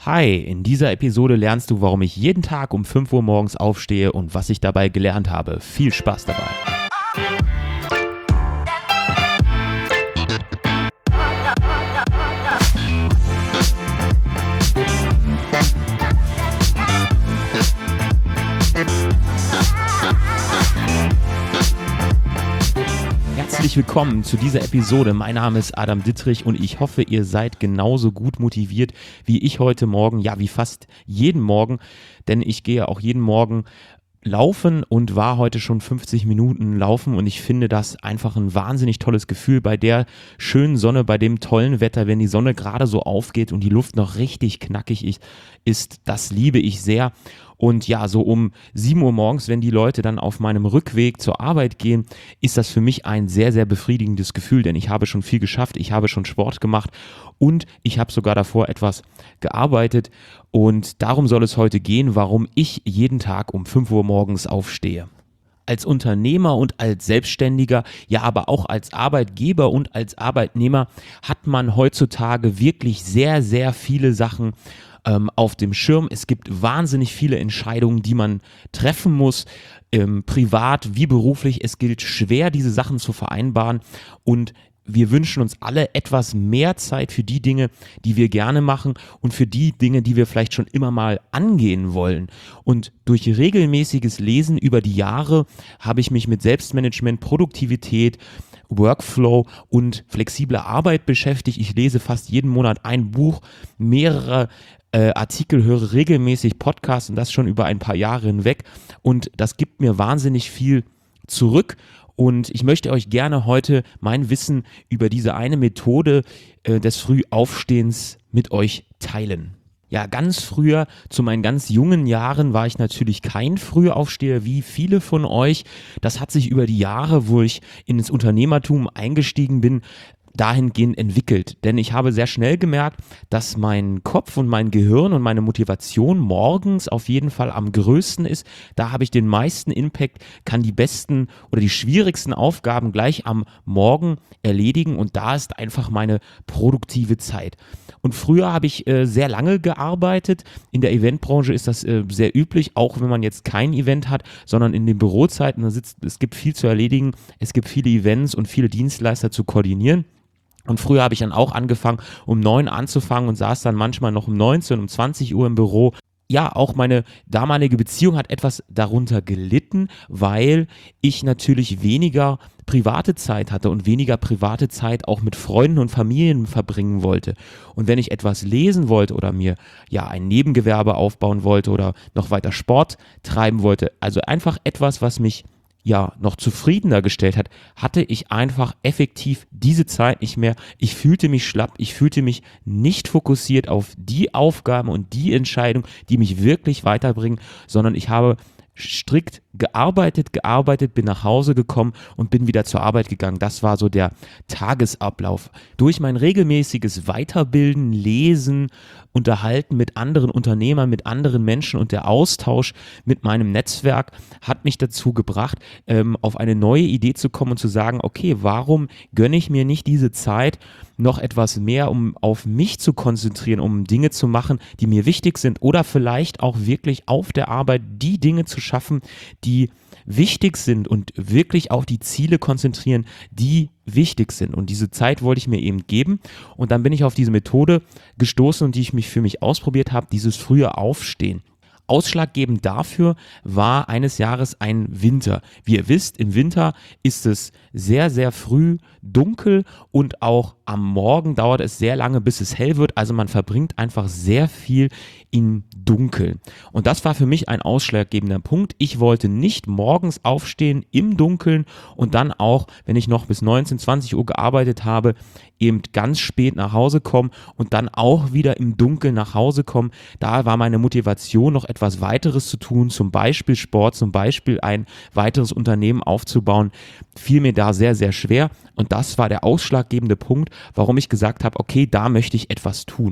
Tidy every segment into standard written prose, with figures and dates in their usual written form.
Hi, in dieser Episode lernst du, warum ich jeden Tag um 5 Uhr morgens aufstehe und was ich dabei gelernt habe. Viel Spaß dabei. Herzlich willkommen zu dieser Episode. Mein Name ist Adam Dittrich und ich hoffe, ihr seid genauso gut motiviert wie ich heute Morgen, ja wie fast jeden Morgen, denn ich gehe auch jeden Morgen laufen und war heute schon 50 Minuten laufen und ich finde das einfach ein wahnsinnig tolles Gefühl bei der schönen Sonne, bei dem tollen Wetter, wenn die Sonne gerade so aufgeht und die Luft noch richtig knackig ist, das liebe ich sehr. Und ja, so um 7 Uhr morgens, wenn die Leute dann auf meinem Rückweg zur Arbeit gehen, ist das für mich ein sehr, sehr befriedigendes Gefühl, denn ich habe schon viel geschafft, ich habe schon Sport gemacht und ich habe sogar davor etwas gearbeitet und darum soll es heute gehen, warum ich jeden Tag um 5 Uhr morgens aufstehe. Als Unternehmer und als Selbstständiger, ja aber auch als Arbeitgeber und als Arbeitnehmer hat man heutzutage wirklich sehr, sehr viele Sachen auf dem Schirm. Es gibt wahnsinnig viele Entscheidungen, die man treffen muss, privat wie beruflich. Es gilt schwer, diese Sachen zu vereinbaren und wir wünschen uns alle etwas mehr Zeit für die Dinge, die wir gerne machen und für die Dinge, die wir vielleicht schon immer mal angehen wollen. Und durch regelmäßiges Lesen über die Jahre habe ich mich mit Selbstmanagement, Produktivität, Workflow und flexibler Arbeit beschäftigt. Ich lese fast jeden Monat ein Buch, mehrere Artikel, höre regelmäßig Podcasts und das schon über ein paar Jahre hinweg und das gibt mir wahnsinnig viel zurück und ich möchte euch gerne heute mein Wissen über diese eine Methode des Frühaufstehens mit euch teilen. Ja, ganz früher, zu meinen ganz jungen Jahren, war ich natürlich kein Frühaufsteher wie viele von euch. Das hat sich über die Jahre, wo ich ins Unternehmertum eingestiegen bin, dahingehend entwickelt. Denn ich habe sehr schnell gemerkt, dass mein Kopf und mein Gehirn und meine Motivation morgens auf jeden Fall am größten ist. Da habe ich den meisten Impact, kann die besten oder die schwierigsten Aufgaben gleich am Morgen erledigen und da ist einfach meine produktive Zeit. Und früher habe ich sehr lange gearbeitet. In der Eventbranche ist das sehr üblich, auch wenn man jetzt kein Event hat, sondern in den Bürozeiten, es gibt viel zu erledigen, es gibt viele Events und viele Dienstleister zu koordinieren. Und früher habe ich dann auch angefangen, um 9 anzufangen und saß dann manchmal noch um 19, um 20 Uhr im Büro. Ja, auch meine damalige Beziehung hat etwas darunter gelitten, weil ich natürlich weniger private Zeit hatte und weniger private Zeit auch mit Freunden und Familien verbringen wollte. Und wenn ich etwas lesen wollte oder mir ja ein Nebengewerbe aufbauen wollte oder noch weiter Sport treiben wollte, also einfach etwas, was mich ja noch zufriedener gestellt hat, hatte ich einfach effektiv diese Zeit nicht mehr. Ich fühlte mich schlapp, ich fühlte mich nicht fokussiert auf die Aufgaben und die Entscheidungen, die mich wirklich weiterbringen, sondern ich habe strikt gearbeitet, bin nach Hause gekommen und bin wieder zur Arbeit gegangen. Das war so der Tagesablauf. Durch mein regelmäßiges Weiterbilden, Lesen, Unterhalten mit anderen Unternehmern, mit anderen Menschen und der Austausch mit meinem Netzwerk hat mich dazu gebracht, auf eine neue Idee zu kommen und zu sagen, okay, warum gönne ich mir nicht diese Zeit, noch etwas mehr, um auf mich zu konzentrieren, um Dinge zu machen, die mir wichtig sind oder vielleicht auch wirklich auf der Arbeit die Dinge zu schaffen, die wichtig sind und wirklich auf die Ziele konzentrieren, die wichtig sind. Und diese Zeit wollte ich mir eben geben und dann bin ich auf diese Methode gestoßen und die ich für mich ausprobiert habe, dieses frühe Aufstehen. Ausschlaggebend dafür war eines Jahres ein Winter. Wie ihr wisst, im Winter ist es sehr, sehr früh dunkel und auch am Morgen dauert es sehr lange, bis es hell wird. Also man verbringt einfach sehr viel im Dunkeln. Und das war für mich ein ausschlaggebender Punkt. Ich wollte nicht morgens aufstehen im Dunkeln und dann auch, wenn ich noch bis 19, 20 Uhr gearbeitet habe, eben ganz spät nach Hause kommen und dann auch wieder im Dunkeln nach Hause kommen. Da war meine Motivation, noch etwas weiteres zu tun, zum Beispiel Sport, zum Beispiel ein weiteres Unternehmen aufzubauen, fiel mir da sehr, sehr schwer. Und das war der ausschlaggebende Punkt, warum ich gesagt habe, okay, da möchte ich etwas tun.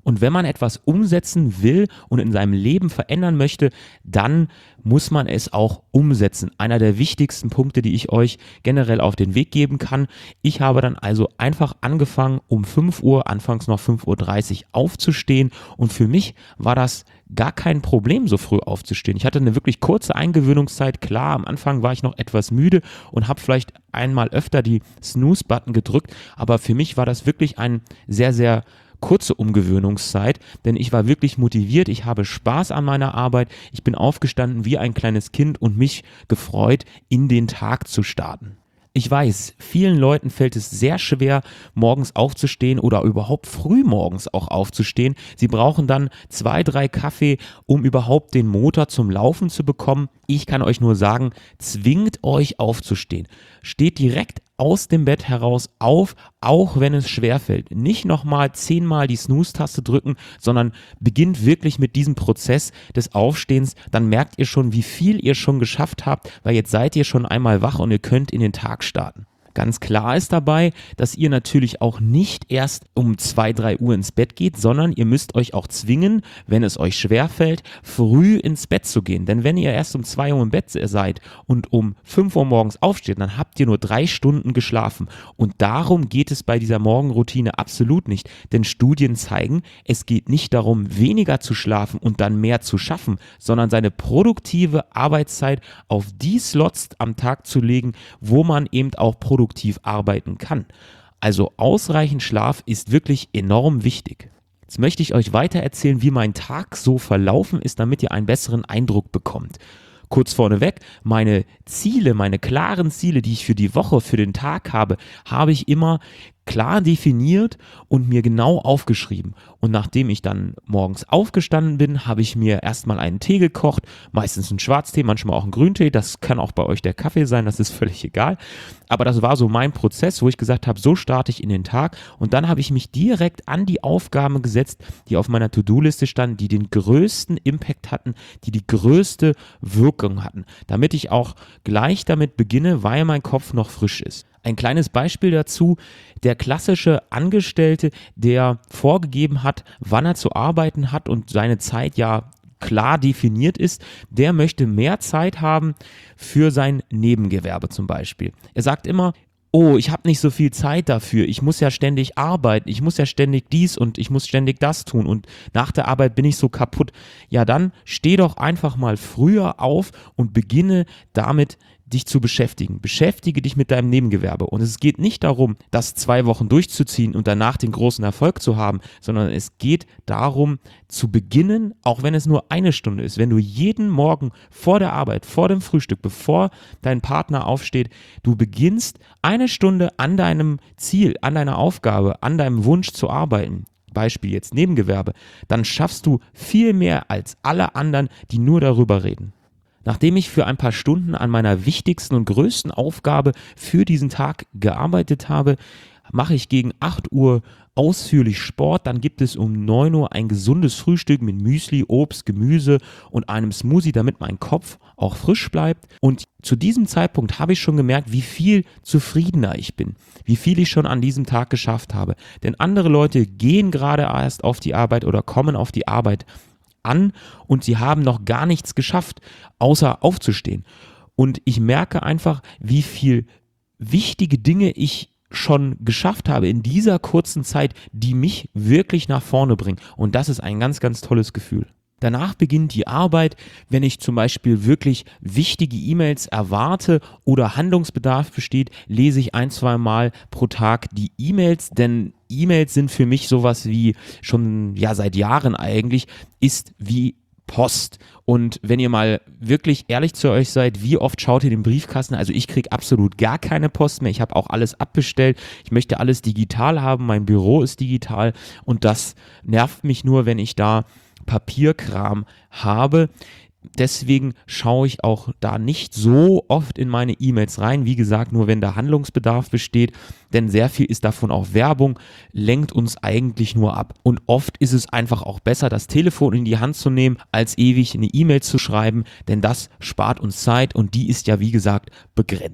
Und wenn man etwas umsetzen will und in seinem Leben verändern möchte, dann muss man es auch umsetzen. Einer der wichtigsten Punkte, die ich euch generell auf den Weg geben kann. Ich habe dann also einfach angefangen, um 5 Uhr, anfangs noch 5:30 Uhr aufzustehen, und für mich war das gar kein Problem, so früh aufzustehen. Ich hatte eine wirklich kurze Eingewöhnungszeit. Klar, am Anfang war ich noch etwas müde und habe vielleicht einmal öfter die Snooze-Button gedrückt, aber für mich war das wirklich ein sehr, sehr kurze Umgewöhnungszeit, denn ich war wirklich motiviert, ich habe Spaß an meiner Arbeit, ich bin aufgestanden wie ein kleines Kind und mich gefreut, in den Tag zu starten. Ich weiß, vielen Leuten fällt es sehr schwer, morgens aufzustehen oder überhaupt früh morgens auch aufzustehen. Sie brauchen dann 2, 3 Kaffee, um überhaupt den Motor zum Laufen zu bekommen. Ich kann euch nur sagen, zwingt euch aufzustehen. Steht direkt aus dem Bett heraus auf, auch wenn es schwerfällt. Nicht nochmal 10-mal die Snooze-Taste drücken, sondern beginnt wirklich mit diesem Prozess des Aufstehens. Dann merkt ihr schon, wie viel ihr schon geschafft habt, weil jetzt seid ihr schon einmal wach und ihr könnt in den Tag starten. Ganz klar ist dabei, dass ihr natürlich auch nicht erst um 2, 3 Uhr ins Bett geht, sondern ihr müsst euch auch zwingen, wenn es euch schwerfällt, früh ins Bett zu gehen. Denn wenn ihr erst um 2 Uhr im Bett seid und um 5 Uhr morgens aufsteht, dann habt ihr nur 3 Stunden geschlafen. Und darum geht es bei dieser Morgenroutine absolut nicht. Denn Studien zeigen, es geht nicht darum, weniger zu schlafen und dann mehr zu schaffen, sondern seine produktive Arbeitszeit auf die Slots am Tag zu legen, wo man eben auch produktiv arbeiten kann. Also ausreichend Schlaf ist wirklich enorm wichtig. Jetzt möchte ich euch weiter erzählen, wie mein Tag so verlaufen ist, damit ihr einen besseren Eindruck bekommt. Kurz vorneweg, meine Ziele, meine klaren Ziele, die ich für die Woche, für den Tag habe ich immer klar definiert und mir genau aufgeschrieben. Und nachdem ich dann morgens aufgestanden bin, habe ich mir erstmal einen Tee gekocht, meistens einen Schwarztee, manchmal auch einen Grüntee, das kann auch bei euch der Kaffee sein, das ist völlig egal. Aber das war so mein Prozess, wo ich gesagt habe, so starte ich in den Tag, und dann habe ich mich direkt an die Aufgaben gesetzt, die auf meiner To-Do-Liste standen, die den größten Impact hatten, die die größte Wirkung hatten, damit ich auch gleich damit beginne, weil mein Kopf noch frisch ist. Ein kleines Beispiel dazu: der klassische Angestellte, der vorgegeben hat, wann er zu arbeiten hat und seine Zeit ja klar definiert ist, der möchte mehr Zeit haben für sein Nebengewerbe zum Beispiel. Er sagt immer: oh, ich habe nicht so viel Zeit dafür, ich muss ja ständig arbeiten, ich muss ja ständig dies und ich muss ständig das tun und nach der Arbeit bin ich so kaputt. Ja, dann steh doch einfach mal früher auf und beginne damit, dich zu beschäftigen. Beschäftige dich mit deinem Nebengewerbe. Und es geht nicht darum, das 2 Wochen durchzuziehen und danach den großen Erfolg zu haben, sondern es geht darum, zu beginnen, auch wenn es nur 1 Stunde ist. Wenn du jeden Morgen vor der Arbeit, vor dem Frühstück, bevor dein Partner aufsteht, du beginnst 1 Stunde an deinem Ziel, an deiner Aufgabe, an deinem Wunsch zu arbeiten, Beispiel jetzt Nebengewerbe, dann schaffst du viel mehr als alle anderen, die nur darüber reden. Nachdem ich für ein paar Stunden an meiner wichtigsten und größten Aufgabe für diesen Tag gearbeitet habe, mache ich gegen 8 Uhr ausführlich Sport. Dann gibt es um 9 Uhr ein gesundes Frühstück mit Müsli, Obst, Gemüse und einem Smoothie, damit mein Kopf auch frisch bleibt. Und zu diesem Zeitpunkt habe ich schon gemerkt, wie viel zufriedener ich bin, wie viel ich schon an diesem Tag geschafft habe. Denn andere Leute gehen gerade erst auf die Arbeit oder kommen auf die Arbeit an und sie haben noch gar nichts geschafft, außer aufzustehen. Und ich merke einfach, wie viel wichtige Dinge ich schon geschafft habe in dieser kurzen Zeit, die mich wirklich nach vorne bringen. Und das ist ein ganz, ganz tolles Gefühl. Danach beginnt die Arbeit, wenn ich zum Beispiel wirklich wichtige E-Mails erwarte oder Handlungsbedarf besteht, lese ich 1, 2 Mal pro Tag die E-Mails, denn E-Mails sind für mich sowas wie schon seit Jahren eigentlich, ist wie Post. Und wenn ihr mal wirklich ehrlich zu euch seid, wie oft schaut ihr den Briefkasten? Also ich kriege absolut gar keine Post mehr. Ich habe auch alles abbestellt. Ich möchte alles digital haben. Mein Büro ist digital und das nervt mich nur, wenn ich da Papierkram habe. Deswegen schaue ich auch da nicht so oft in meine E-Mails rein. Wie gesagt, nur wenn da Handlungsbedarf besteht, denn sehr viel ist davon auch Werbung, lenkt uns eigentlich nur ab. Und oft ist es einfach auch besser, das Telefon in die Hand zu nehmen, als ewig eine E-Mail zu schreiben, denn das spart uns Zeit und die ist ja, wie gesagt, begrenzt.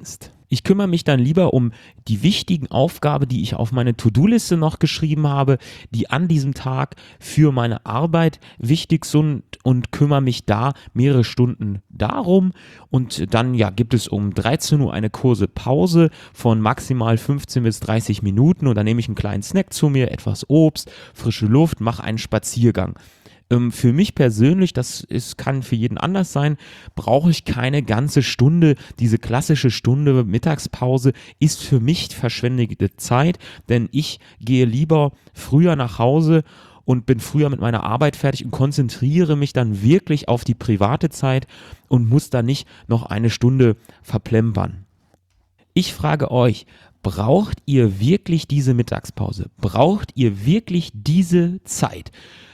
Ich kümmere mich dann lieber um die wichtigen Aufgaben, die ich auf meine To-Do-Liste noch geschrieben habe, die an diesem Tag für meine Arbeit wichtig sind und kümmere mich da mehrere Stunden darum. Und dann gibt es um 13 Uhr eine kurze Pause von maximal 15 bis 30 Minuten und dann nehme ich einen kleinen Snack zu mir, etwas Obst, frische Luft, mache einen Spaziergang. Für mich persönlich, kann für jeden anders sein, brauche ich keine ganze Stunde. Diese klassische Stunde Mittagspause ist für mich verschwendete Zeit, denn ich gehe lieber früher nach Hause und bin früher mit meiner Arbeit fertig und konzentriere mich dann wirklich auf die private Zeit und muss da nicht noch eine Stunde verplempern. Ich frage euch, braucht ihr wirklich diese Mittagspause? Braucht ihr wirklich diese Zeit?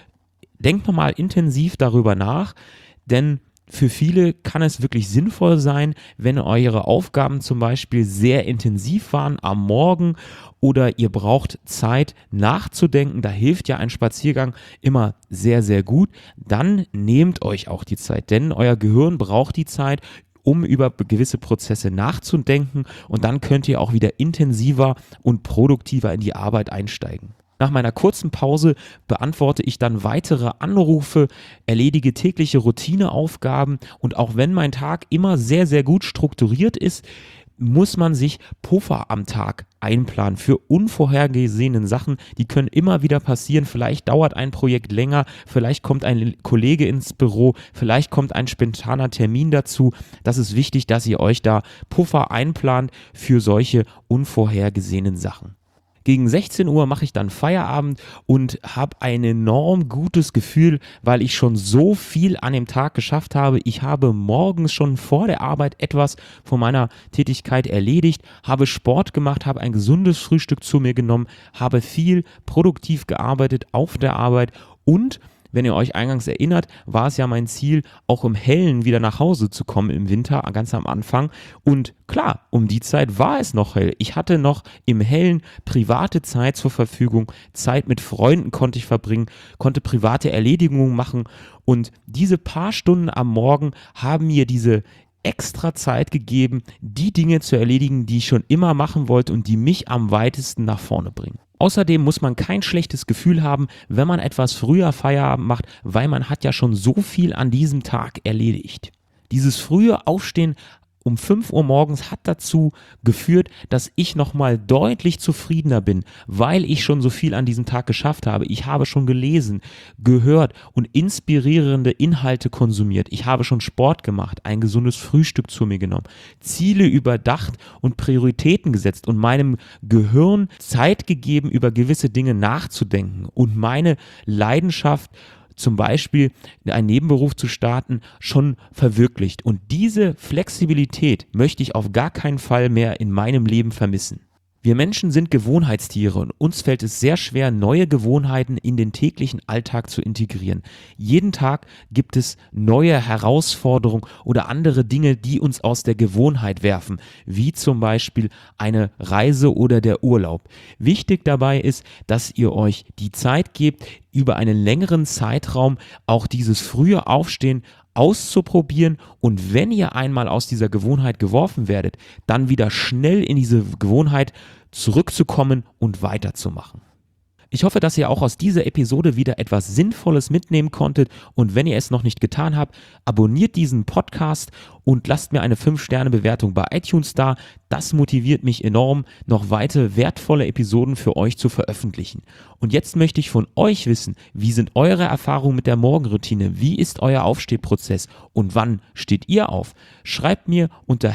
Denkt nochmal intensiv darüber nach, denn für viele kann es wirklich sinnvoll sein, wenn eure Aufgaben zum Beispiel sehr intensiv waren am Morgen oder ihr braucht Zeit nachzudenken, da hilft ja ein Spaziergang immer sehr, sehr gut, dann nehmt euch auch die Zeit, denn euer Gehirn braucht die Zeit, um über gewisse Prozesse nachzudenken und dann könnt ihr auch wieder intensiver und produktiver in die Arbeit einsteigen. Nach meiner kurzen Pause beantworte ich dann weitere Anrufe, erledige tägliche Routineaufgaben und auch wenn mein Tag immer sehr, sehr gut strukturiert ist, muss man sich Puffer am Tag einplanen für unvorhergesehene Sachen, die können immer wieder passieren. Vielleicht dauert ein Projekt länger, vielleicht kommt ein Kollege ins Büro, vielleicht kommt ein spontaner Termin dazu. Das ist wichtig, dass ihr euch da Puffer einplant für solche unvorhergesehenen Sachen. Gegen 16 Uhr mache ich dann Feierabend und habe ein enorm gutes Gefühl, weil ich schon so viel an dem Tag geschafft habe. Ich habe morgens schon vor der Arbeit etwas von meiner Tätigkeit erledigt, habe Sport gemacht, habe ein gesundes Frühstück zu mir genommen, habe viel produktiv gearbeitet auf der Arbeit und wenn ihr euch eingangs erinnert, war es ja mein Ziel, auch im Hellen wieder nach Hause zu kommen im Winter, ganz am Anfang. Und klar, um die Zeit war es noch hell. Ich hatte noch im Hellen private Zeit zur Verfügung. Zeit mit Freunden konnte ich verbringen, konnte private Erledigungen machen. Und diese paar Stunden am Morgen haben mir diese extra Zeit gegeben, die Dinge zu erledigen, die ich schon immer machen wollte und die mich am weitesten nach vorne bringen. Außerdem muss man kein schlechtes Gefühl haben, wenn man etwas früher Feierabend macht, weil man hat ja schon so viel an diesem Tag erledigt. Dieses frühe Aufstehen um 5 Uhr morgens hat dazu geführt, dass ich nochmal deutlich zufriedener bin, weil ich schon so viel an diesem Tag geschafft habe. Ich habe schon gelesen, gehört und inspirierende Inhalte konsumiert. Ich habe schon Sport gemacht, ein gesundes Frühstück zu mir genommen, Ziele überdacht und Prioritäten gesetzt und meinem Gehirn Zeit gegeben, über gewisse Dinge nachzudenken und meine Leidenschaft zum Beispiel einen Nebenberuf zu starten, schon verwirklicht. Und diese Flexibilität möchte ich auf gar keinen Fall mehr in meinem Leben vermissen. Wir Menschen sind Gewohnheitstiere und uns fällt es sehr schwer, neue Gewohnheiten in den täglichen Alltag zu integrieren. Jeden Tag gibt es neue Herausforderungen oder andere Dinge, die uns aus der Gewohnheit werfen, wie zum Beispiel eine Reise oder der Urlaub. Wichtig dabei ist, dass ihr euch die Zeit gebt, über einen längeren Zeitraum auch dieses frühe Aufstehen auszuprobieren und wenn ihr einmal aus dieser Gewohnheit geworfen werdet, dann wieder schnell in diese Gewohnheit zurückzukommen und weiterzumachen. Ich hoffe, dass ihr auch aus dieser Episode wieder etwas Sinnvolles mitnehmen konntet und wenn ihr es noch nicht getan habt, abonniert diesen Podcast und lasst mir eine 5-Sterne-Bewertung bei iTunes da. Das motiviert mich enorm, noch weitere wertvolle Episoden für euch zu veröffentlichen. Und jetzt möchte ich von euch wissen, wie sind eure Erfahrungen mit der Morgenroutine? Wie ist euer Aufstehprozess und wann steht ihr auf? Schreibt mir unter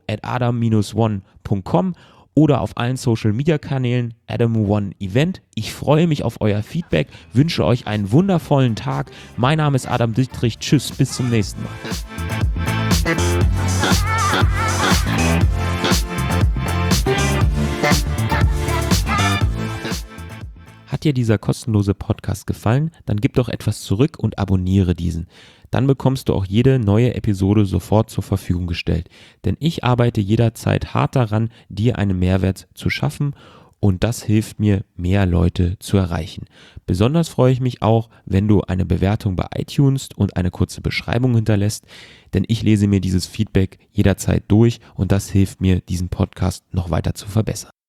hello@adam-one.com oder auf allen Social-Media-Kanälen Adam1Event. Ich freue mich auf euer Feedback, wünsche euch einen wundervollen Tag. Mein Name ist Adam Dittrich. Tschüss, bis zum nächsten Mal. Hat dir dieser kostenlose Podcast gefallen? Dann gib doch etwas zurück und abonniere diesen. Dann bekommst du auch jede neue Episode sofort zur Verfügung gestellt. Denn ich arbeite jederzeit hart daran, dir einen Mehrwert zu schaffen und das hilft mir, mehr Leute zu erreichen. Besonders freue ich mich auch, wenn du eine Bewertung bei iTunes und eine kurze Beschreibung hinterlässt, denn ich lese mir dieses Feedback jederzeit durch und das hilft mir, diesen Podcast noch weiter zu verbessern.